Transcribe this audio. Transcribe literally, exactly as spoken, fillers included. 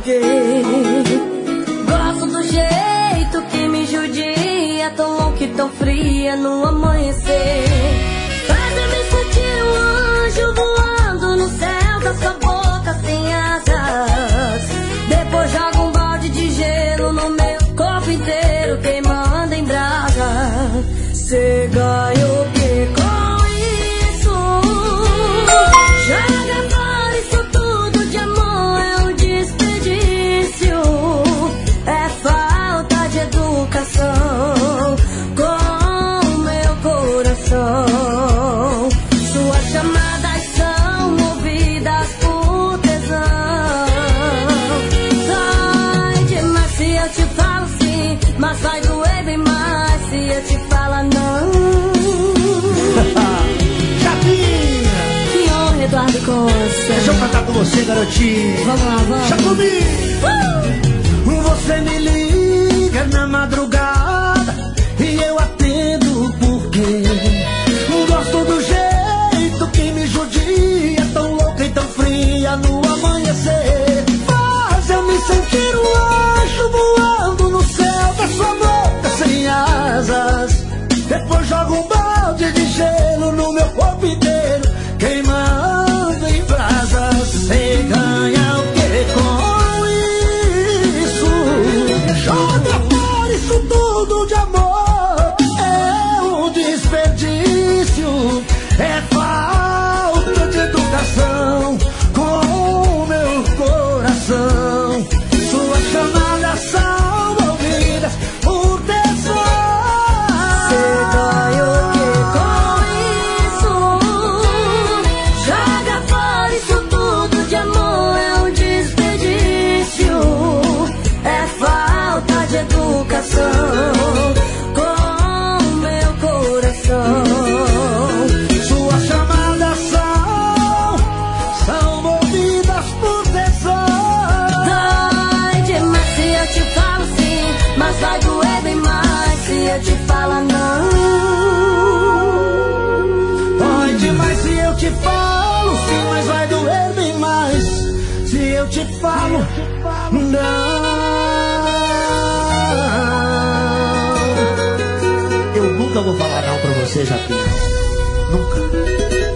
porquê. Gosto do jeito que me judia, tão louca e tão fria no amanhecer. Faz eu me sentir um anjo voando no céu da sua boca sem asas. Depois joga um balde de gelo no meu corpo inteiro, queimando em brasa. Cê ganha o que com isso? Joga fora isso tudo de amor, é um desperdício. É falta de educação com o meu coração. Suas chamadas são movidas por tesão. Dói demais se eu te falo sim, mas vai doer bem mais se eu te falar não. Chapinha! Que honra, Eduardo Costa. Deixa eu cantar com você, garotinho. Vamos lá, vamos. Chapumi! Uh! Você me liga na madrugada e eu atendo porque gosto do jeito que me judia, tão louca e tão fria no amanhecer. Faz eu me sentir um anjo voando no céu da sua boca sem asas. Depois joga um balde de gelo no meu corpo inteiro, queimando em brasas. Cê ganha o que com isso? Joga fora isso tudo de amor, é um desperdício. É falta de educação com o meu coração. Suas chamadas são ouvidas por tesão. Cê ganha o que com isso? Joga fora isso tudo de amor, é um desperdício. É falta de educação com o meu coração. Suas chamadas são, são movidas por tesão. Dói demais se eu te falo sim, mas vai doer bem mais se eu te falar não. Dói demais se eu te falo sim, mas vai doer bem mais se eu te falo não. Eu nunca vou falar não pra você, Japinha. Nunca.